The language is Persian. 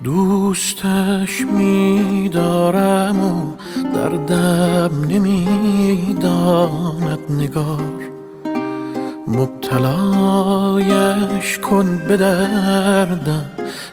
دوستش می‌دارم و دردم نمی‌داند نگار، مبتلایش کن به دردم